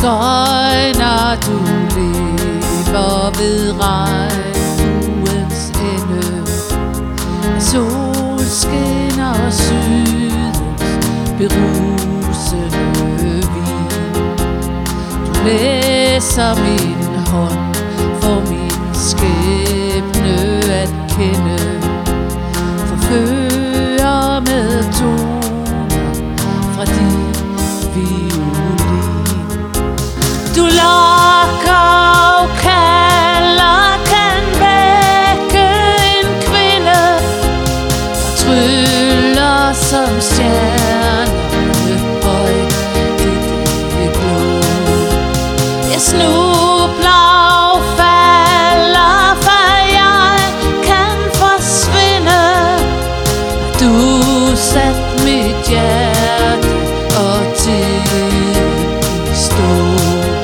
Sigøjner, du lever ved regnbuens ende, solskin og sydens berusende vin. Du læser min hånd for min skæbne at kende, forfører med toner fra din violin. Du lokker og kalder, kan vække en kvinde, og tryller som stjernerne højt i det blå. Jeg snubler og falder, for jeg kan forsvinde. Du satte mit hjerte og tiden i stå.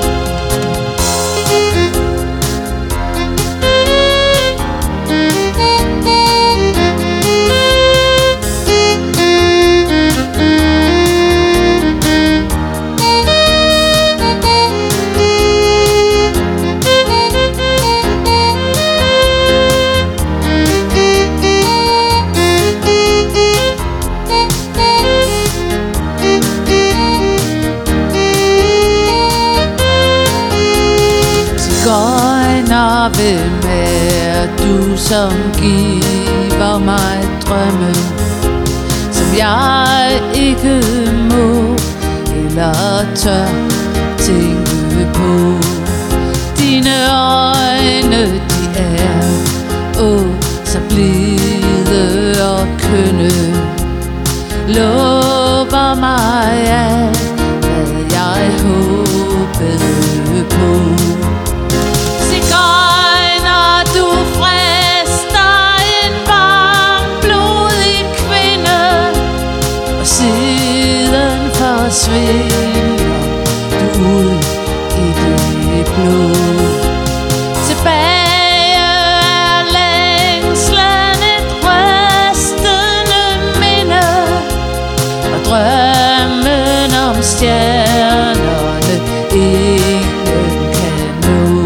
Sigøjner, hvem er du, som giver mig drømme, som jeg ikke må eller tør tænke på? Dine øjne, de er så blide og kønne, lover mig alt, hvad jeg håbede på. Sigøjner, du frister en varmblodig kvinde, og siden forsvinder du ud i det blå. Tilbage er længslen et rystende minde, og drømmen om stjernerne ingen kan nå.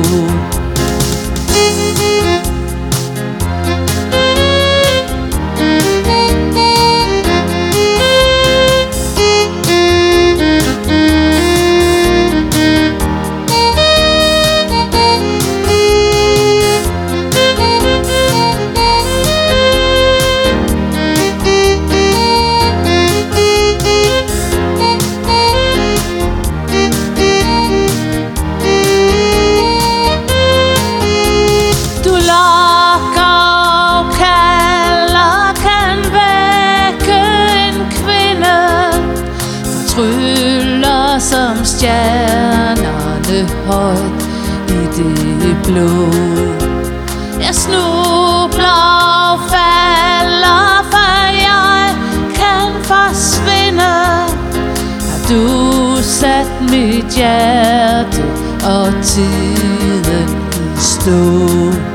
Tryller som stjernerne højt i det blå. Jeg snubler og falder, for jeg kan forsvinde. Har du sat mit hjerte og tiden i stå?